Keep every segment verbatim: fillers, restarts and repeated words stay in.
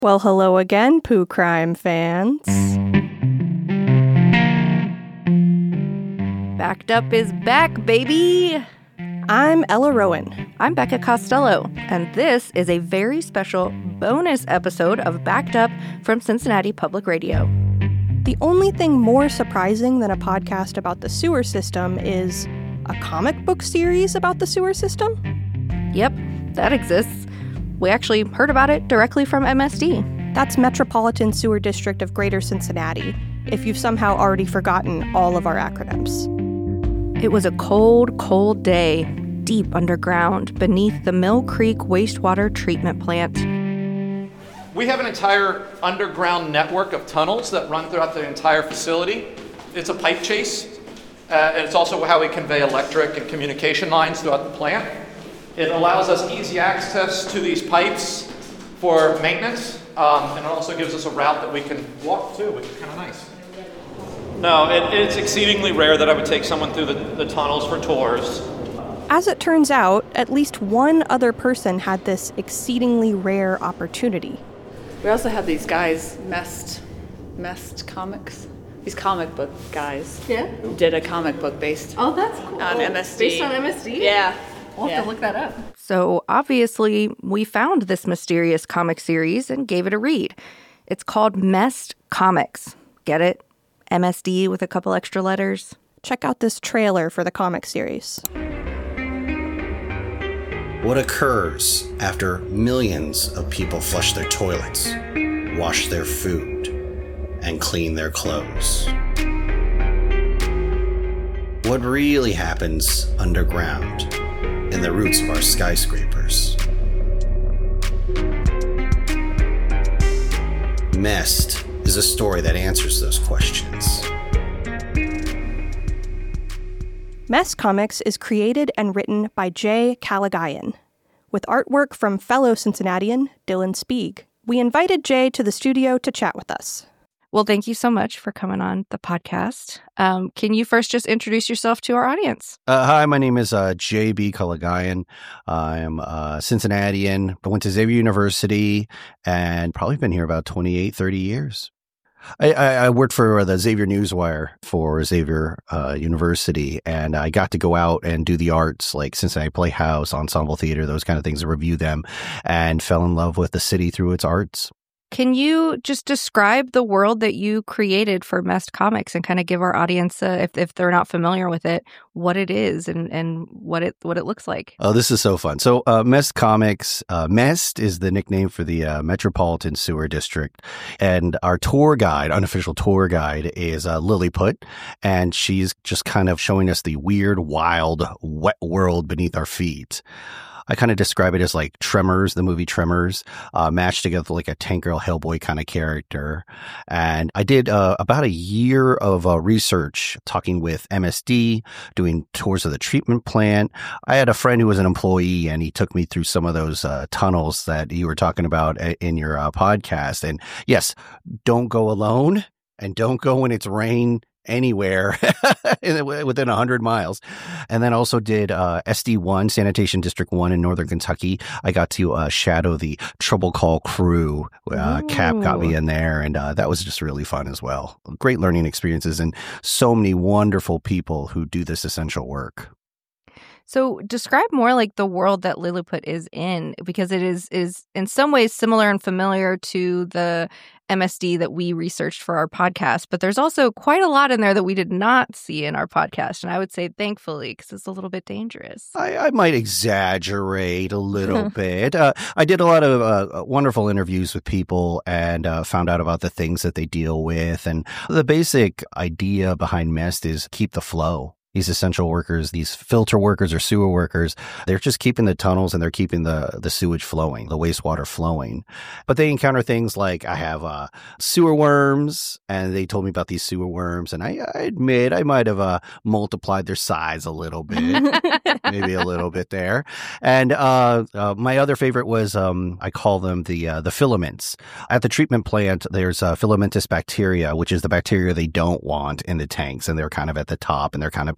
Well, hello again, Pooh Crime fans. Backed Up is back, baby! I'm Ella Rowan. I'm Becca Costello, and this is a very special bonus episode of Backed Up from Cincinnati Public Radio. The only thing more surprising than a podcast about the sewer system is a comic book series about the sewer system? Yep, that exists. We actually heard about it directly from M S D. That's Metropolitan Sewer District of Greater Cincinnati, if you've somehow already forgotten all of our acronyms. It was a cold, cold day, deep underground, beneath the Mill Creek wastewater treatment plant. We have an entire underground network of tunnels that run throughout the entire facility. It's a pipe chase, uh, and it's also how we convey electric and communication lines throughout the plant. It allows us easy access to these pipes for maintenance, um, and it also gives us a route that we can walk to, which is kind of nice. No, it, it's exceedingly rare that I would take someone through the, the tunnels for tours. As it turns out, at least one other person had this exceedingly rare opportunity. We also have these guys, Mest, Mest Comics. These comic book guys. Yeah? Did a comic book based Oh, that's cool. on M S D. Based on M S D? Yeah. We'll have yeah. to look that up. So obviously, we found this mysterious comic series and gave it a read. It's called Mest Comics. Get it? M S D with a couple extra letters. Check out this trailer for the comic series. What occurs after millions of people flush their toilets, wash their food, and clean their clothes? What really happens underground in the roots of our skyscrapers? Mest is a story that answers those questions. Mest Comics is created and written by Jay Calagayan, with artwork from fellow Cincinnatian Dylan Spieg. We invited Jay to the studio to chat with us. Well, thank you so much for coming on the podcast. Um, can you first just introduce yourself to our audience? Uh, hi, my name is uh, J B Calagayan. I am a Cincinnatian. I went to Xavier University and probably been here about twenty-eight, thirty years. I, I, I worked for the Xavier Newswire for Xavier uh, University, and I got to go out and do the arts like Cincinnati Playhouse, Ensemble Theater, those kind of things, and review them, and fell in love with the city through its arts. Can you just describe the world that you created for Mest Comics and kind of give our audience, uh, if if they're not familiar with it, what it is and, and what it what it looks like? Oh, this is so fun. So uh, Mest Comics, uh, Mest is the nickname for the uh, Metropolitan Sewer District. And our tour guide, unofficial tour guide, is uh, Lilliput. And she's just kind of showing us the weird, wild, wet world beneath our feet. I kind of describe it as like Tremors, the movie Tremors, uh, matched together like a Tank Girl Hellboy kind of character. And I did uh, about a year of uh, research talking with M S D, doing tours of the treatment plant. I had a friend who was an employee, and he took me through some of those uh, tunnels that you were talking about in your uh, podcast. And yes, don't go alone, and don't go when it's rain anywhere within one hundred miles. And then also did uh, S D one, Sanitation District one in Northern Kentucky. I got to uh, shadow the Trouble Call crew. Uh, Cap got me in there, and uh, that was just really fun as well. Great learning experiences, and so many wonderful people who do this essential work. So describe more like the world that Lilliput is in, because it is is in some ways similar and familiar to the M S D that we researched for our podcast. But there's also quite a lot in there that we did not see in our podcast. And I would say thankfully, because it's a little bit dangerous. I, I might exaggerate a little bit. Uh, I did a lot of uh, wonderful interviews with people and uh, found out about the things that they deal with. And the basic idea behind Mest is keep the flow. These essential workers, these filter workers or sewer workers, they're just keeping the tunnels and they're keeping the, the sewage flowing, the wastewater flowing. But they encounter things like I have uh, sewer worms, and they told me about these sewer worms. And I, I admit I might have uh, multiplied their size a little bit, maybe a little bit there. And uh, uh, my other favorite was um, I call them the uh, the filaments. At the treatment plant, there's uh, filamentous bacteria, which is the bacteria they don't want in the tanks. And they're kind of at the top, and they're kind of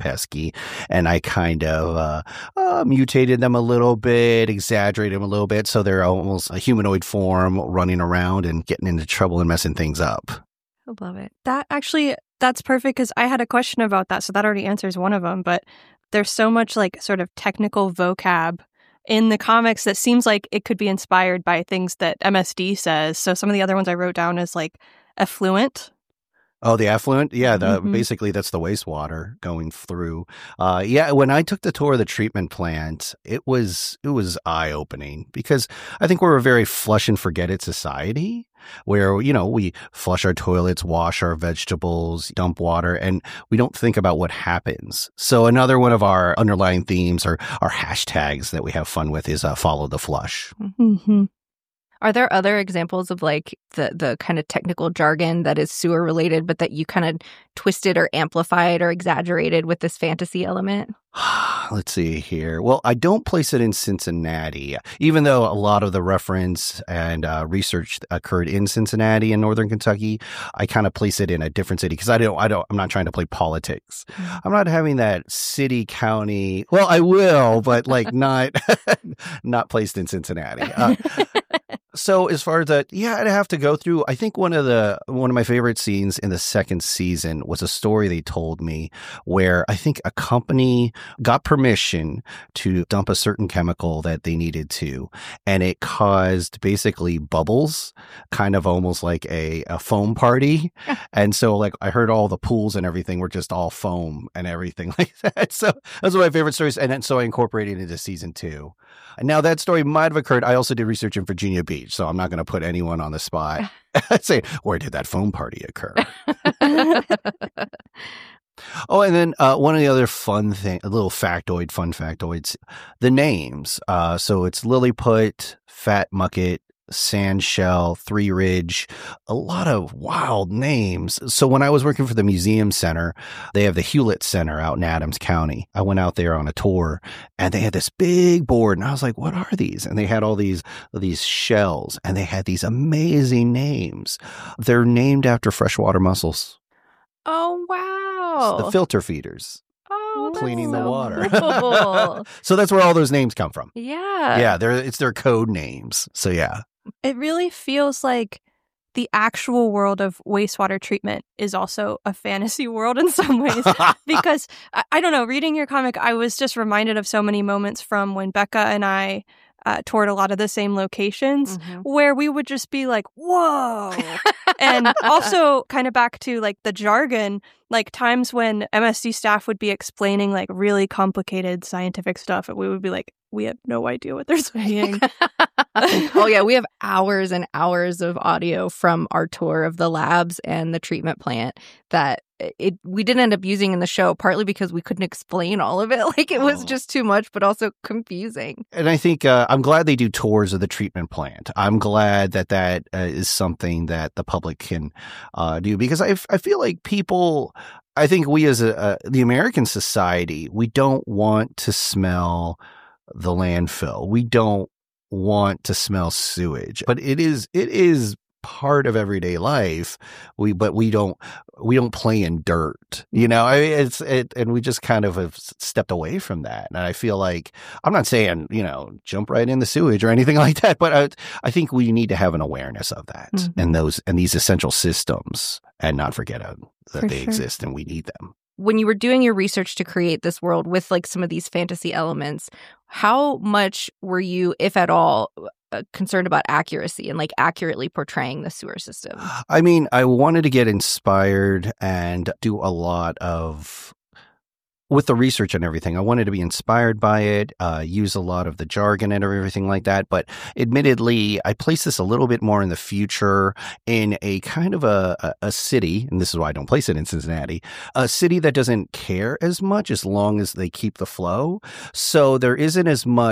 pesky. And I kind of uh, uh, mutated them a little bit, exaggerated them a little bit. So they're almost a humanoid form running around and getting into trouble and messing things up. I love it. That actually, that's perfect because I had a question about that. So that already answers one of them. But there's so much like sort of technical vocab in the comics that seems like it could be inspired by things that M S D says. So some of the other ones I wrote down is like effluent. Oh, the effluent? Yeah, the, Mhm. basically that's the wastewater going through. Uh, yeah, when I took the tour of the treatment plant, it was it was eye-opening because I think we're a very flush and forget it society where, you know, we flush our toilets, wash our vegetables, dump water, and we don't think about what happens. So another one of our underlying themes or our hashtags that we have fun with is uh, follow the flush. Mm-hmm. Are there other examples of like the, the kind of technical jargon that is sewer related, but that you kind of twisted or amplified or exaggerated with this fantasy element? Let's see here. Well, I don't place it in Cincinnati, even though a lot of the reference and uh, research occurred in Cincinnati and Northern Kentucky. I kind of place it in a different city because I don't, I don't, I'm not trying to play politics. Mm-hmm. I'm not having that city, county. Well, I will, but like not, not placed in Cincinnati. Uh, So as far as that, yeah, I'd have to go through. I think one of the one of my favorite scenes in the second season was a story they told me where I think a company got permission to dump a certain chemical that they needed to, and it caused basically bubbles, kind of almost like a, a foam party. And so like I heard all the pools and everything were just all foam and everything like that. So those are my favorite stories. And then so I incorporated it into season two. Now, that story might have occurred. I also did research in Virginia Beach, so I'm not going to put anyone on the spot. I'd say, where did that foam party occur? Oh, and then uh, one of the other fun thing, a little factoid, fun factoids, the names. Uh, so it's Lilliput, Fat Mucket, Sandshell, Three Ridge, a lot of wild names. So when I was working for the museum center, they have the Hewlett Center out in Adams County. I went out there on a tour and they had this big board and I was like, what are these? And they had all these, these shells and they had these amazing names. They're named after freshwater mussels. Oh, wow. It's the filter feeders. Oh, that's Cleaning the so water. cool. So that's where all those names come from. Yeah. Yeah, they're it's their code names. So yeah. It really feels like the actual world of wastewater treatment is also a fantasy world in some ways. Because, I, I don't know, reading your comic, I was just reminded of so many moments from when Becca and I uh, toured a lot of the same locations Mm-hmm. where we would just be like, whoa. And also kind of back to like the jargon, like times when M S D staff would be explaining like really complicated scientific stuff and we would be like, we have no idea what they're saying. Oh, yeah. We have hours and hours of audio from our tour of the labs and the treatment plant that it we didn't end up using in the show, partly because we couldn't explain all of it. Like it was Oh. just too much, but also confusing. And I think uh, I'm glad they do tours of the treatment plant. I'm glad that that uh, is something that the public can uh, do because I, I feel like people, I think we as a, uh, the American society, we don't want to smell the landfill. We don't want to smell sewage, but it is, it is part of everyday life. We, but we don't, we don't play in dirt, you know, I mean, it's, it, and we just kind of have stepped away from that. And I feel like, I'm not saying, you know, jump right in the sewage or anything like that, but I, I think we need to have an awareness of that Mm-hmm. and those, and these essential systems and not forget uh, that For they sure. exist and we need them. When you were doing your research to create this world with like some of these fantasy elements, how much were you, if at all, uh, concerned about accuracy and like accurately portraying the sewer system? I mean, I wanted to get inspired and do a lot of, with the research and everything, I wanted to be inspired by it, uh, use a lot of the jargon and everything like that. But admittedly, I place this a little bit more in the future in a kind of a, a, a city, and this is why I don't place it in Cincinnati, a city that doesn't care as much as long as they keep the flow. So there isn't as much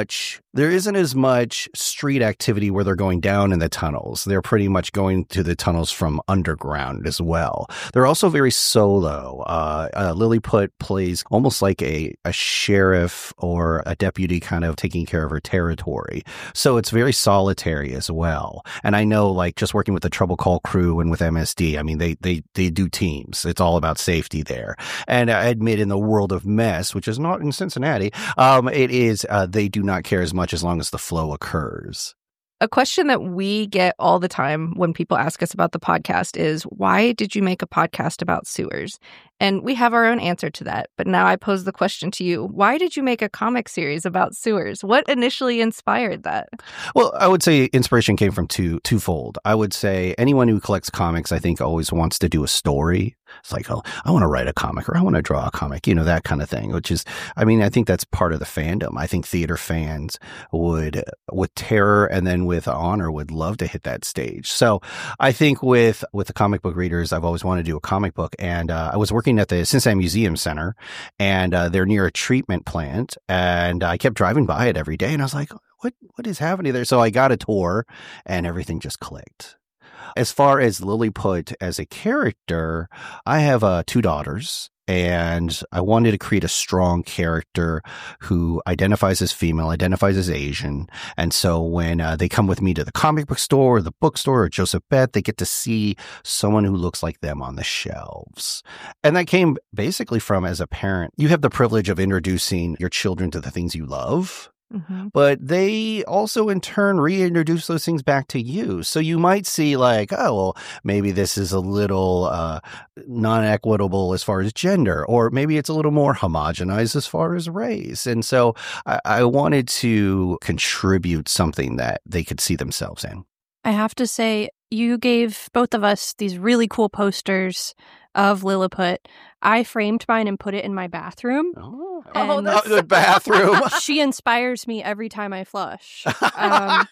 There isn't as much street activity where they're going down in the tunnels. They're pretty much going to the tunnels from underground as well. They're also very solo. Uh, uh, Lilliput plays almost like a, a sheriff or a deputy kind of taking care of her territory. So it's very solitary as well. And I know, like, just working with the Trouble Call crew and with M S D, I mean, they, they, they do teams. It's all about safety there. And I admit in the world of mess, which is not in Cincinnati, um, it is, uh, they do not care as much as long as the flow occurs. A question that we get all the time when people ask us about the podcast is, why did you make a podcast about sewers? And we have our own answer to that. But now I pose the question to you. Why did you make a comic series about sewers? What initially inspired that? Well, I would say inspiration came from two twofold. I would say anyone who collects comics, I think, always wants to do a story. It's like, oh, I want to write a comic or I want to draw a comic, you know, that kind of thing, which is, I mean, I think that's part of the fandom. I think theater fans would, with terror and then with honor, would love to hit that stage. So I think with, with the comic book readers, I've always wanted to do a comic book. And uh, I was working at the Cincinnati Museum Center, and uh, they're near a treatment plant. And I kept driving by it every day. And I was like, what, what is happening there? So I got a tour and everything just clicked. As far as Lilliput as a character, I have uh, two daughters, and I wanted to create a strong character who identifies as female, identifies as Asian. And so when uh, they come with me to the comic book store or the bookstore or Joseph Beth, they get to see someone who looks like them on the shelves. And that came basically from, as a parent, you have the privilege of introducing your children to the things you love. Mm-hmm. But they also, in turn, reintroduce those things back to you. So you might see like, oh, well, maybe this is a little uh, non-equitable as far as gender, or maybe it's a little more homogenized as far as race. And so I, I wanted to contribute something that they could see themselves in. I have to say, you gave both of us these really cool posters of Lilliput. I framed mine and put it in my bathroom. Oh, and oh the bathroom. She inspires me every time I flush. Um,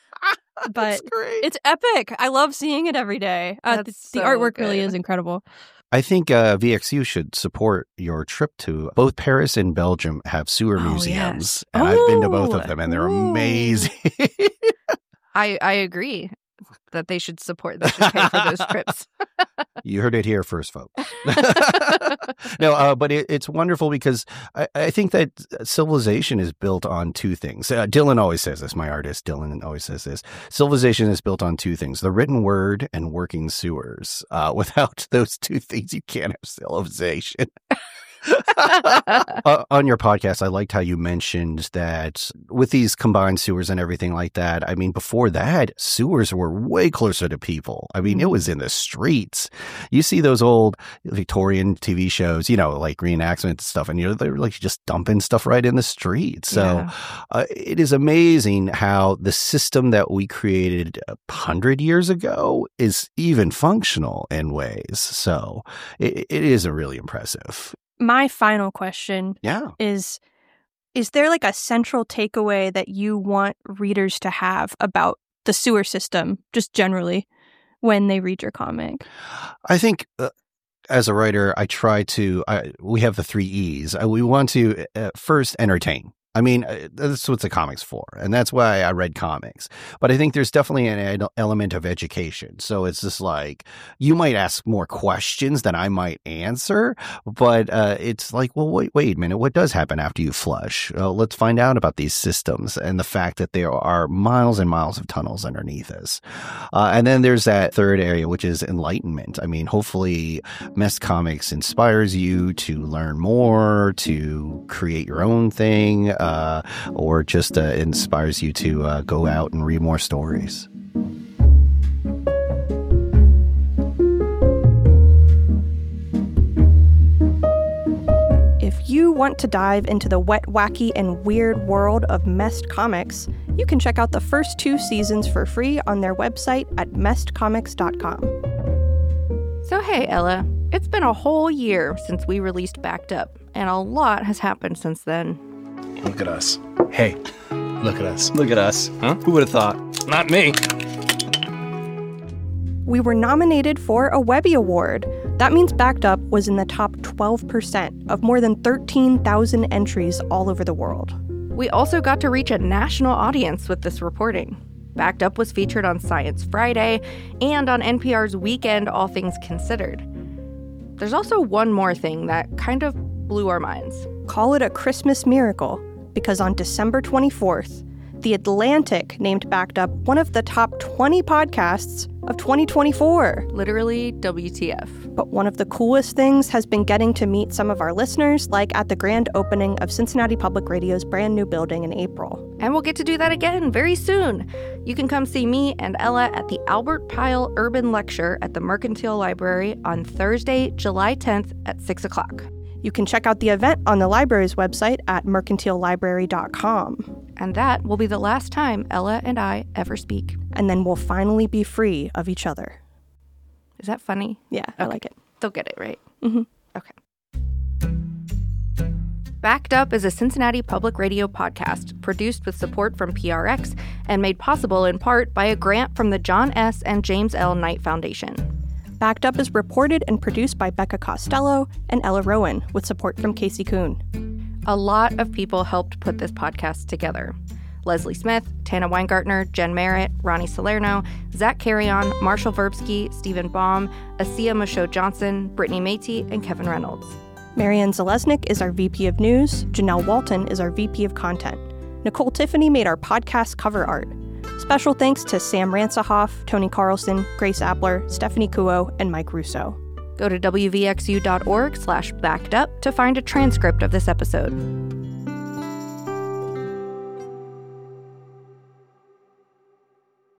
but it's epic. I love seeing it every day. Uh, the, so the artwork good. really is incredible. I think uh, V X U should support your trip to both Paris and Belgium have sewer Oh, museums. yes. And Oh, I've been to both of them, and they're ooh. amazing. I, I agree that they should support, they should pay for those trips. You heard it here first, folks. No, uh, but it, it's wonderful because I, I think that civilization is built on two things. Uh, Dylan always says this, my artist, Dylan always says this. Civilization is built on two things, the written word and working sewers. Uh, without those two things, you can't have civilization. uh, on your podcast, I liked how you mentioned that with these combined sewers and everything like that, I mean, before that, sewers were way closer to people. I mean, it was in the streets. You see those old Victorian T V shows, you know, like reenactment and stuff, and, you know, they're like just dumping stuff right in the street. So Yeah. uh, it is amazing how the system that we created a hundred years ago is even functional in ways. So it, it is a really impressive. My final question Yeah. is, is there like a central takeaway that you want readers to have about the sewer system, just generally, when they read your comic? I think uh, as a writer, I try to, I, we have the three E's. Uh, we want to uh, first entertain. I mean, uh, that's what the comic's for, and that's why I read comics. But I think there's definitely an ed- element of education. So it's just like, you might ask more questions than I might answer, but uh, it's like, well, wait, wait a minute. What does happen after you flush? Uh, let's find out about these systems and the fact that there are miles and miles of tunnels underneath us. Uh, and then there's that third area, which is enlightenment. I mean, hopefully Mest Comics inspires you to learn more, to create your own thing, Uh, or just uh, inspires you to uh, go out and read more stories. If you want to dive into the wet, wacky, and weird world of Mest Comics, you can check out the first two seasons for free on their website at mest comics dot com. So hey, Ella, it's been a whole year since we released Backed Up, and a lot has happened since then. Look at us. Hey, look at us. Look at us. Huh? Who would have thought? Not me. We were nominated for a Webby Award. That means Backed Up was in the top twelve percent of more than thirteen thousand entries all over the world. We also got to reach a national audience with this reporting. Backed Up was featured on Science Friday and on N P R's Weekend All Things Considered. There's also one more thing that kind of blew our minds. Call it a Christmas miracle, because on December twenty-fourth, The Atlantic named Backed Up one of the top twenty podcasts of twenty twenty-four. Literally W T F. But one of the coolest things has been getting to meet some of our listeners, like at the grand opening of Cincinnati Public Radio's brand new building in April. And we'll get to do that again very soon. You can come see me and Ella at the Albert Pyle Urban Lecture at the Mercantile Library on Thursday, July tenth at six o'clock. You can check out the event on the library's website at mercantile library dot com. And that will be the last time Ella and I ever speak. And then we'll finally be free of each other. Is that funny? Yeah, I like it. They'll get it, right? Mm-hmm. Okay. Backed Up is a Cincinnati Public Radio podcast produced with support from P R X and made possible in part by a grant from the John S. and James L. Knight Foundation. Backed Up is reported and produced by Becca Costello and Ella Rowan, with support from Casey Kuhn. A lot of people helped put this podcast together. Leslie Smith, Tana Weingartner, Jen Merritt, Ronnie Salerno, Zach Carrion, Marshall Verbsky, Stephen Baum, Asia Michaud-Johnson, Brittany Métis, and Kevin Reynolds. Marianne Zalesnik is our V P of News. Janelle Walton is our V P of Content. Nicole Tiffany made our podcast cover art. Special thanks to Sam Ransahoff, Tony Carlson, Grace Appler, Stephanie Kuo, and Mike Russo. Go to W V X U dot org slash backed up to find a transcript of this episode.